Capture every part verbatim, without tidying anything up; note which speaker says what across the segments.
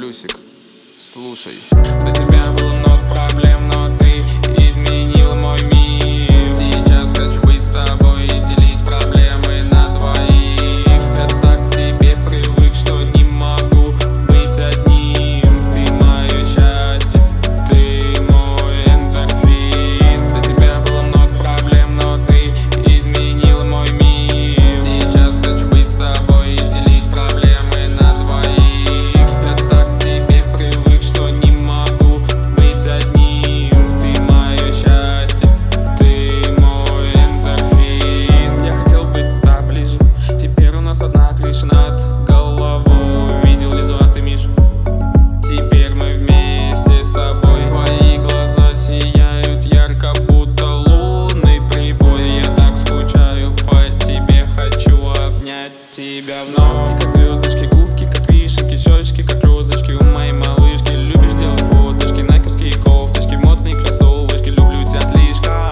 Speaker 1: Люсик, слушай. До тебя было много проблем, но ты изменил мой мир. Сейчас хочу быть с тобой и делить проблемы на двоих. Я так к тебе привык, что не могу быть одним. Ты мое счастье, ты мой эндорфин. До тебя было много проблем, но ты изменил мой мир. Сейчас хочу быть с тобой и делить проблемы на двоих. Я так к тебе привык, что не могу быть одним. Ты мое счастье, ты мой эндорфин. Я хотел быть с тобой ближе, теперь у нас одна крыша над головой. Видел визуаты, Миша? Теперь мы вместе с тобой. Твои глаза сияют ярко, будто лунный прибой. Я так скучаю по тебе, хочу обнять тебя вновь. Носки как звездочки, губки как вишенки, щечки как розочки у моей малышки. Любишь делать фоточки, найковские кофточки, модные кроссовочки. Люблю тебя слишком.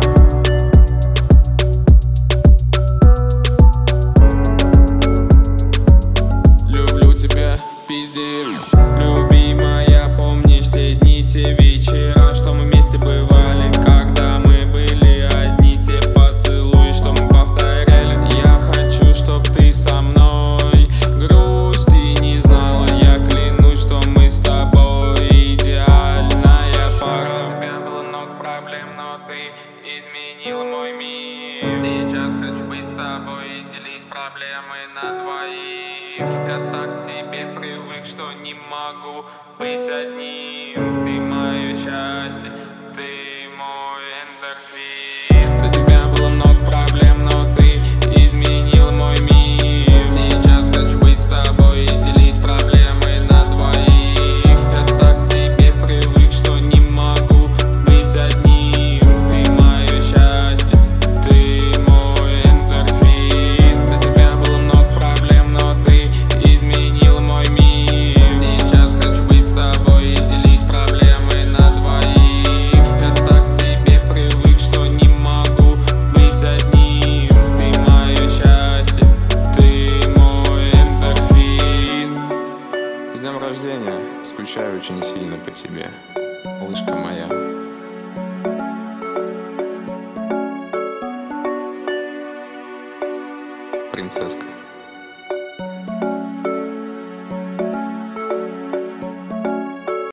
Speaker 1: Люблю тебя, пиздец. Любимая, помнишь те дни, те вечера, что мы вместе бывали, когда мы были одни, те поцелуи, что мы повторяли. Я хочу, чтоб ты со мной грусти не знала. Я клянусь, что мы с тобой идеальная пара. У тебя было много проблем, но ты изменила мой мир. Сейчас хочу быть с тобой и делить проблемы на двоих. Я так к тебе привык, что не могу быть одним. Ты мое счастье, ты мой эндорфин. До тебя было много проблем, но ты изменил мой мир. Сейчас хочу быть с тобой и делить проблемы на двоих. Я так к тебе привык, что не могу быть одним. Ты мое счастье, ты мой эндорфин. До тебя было много проблем, но ты изменил мой мир. Сейчас хочу быть с тобой и делить проблемы на двоих. Я так к тебе привык, что не могу быть одним. Ты мое счастье, ты мой эндорфин. С днем рождения, скучаю очень сильно по тебе, малышка моя. Принцесска.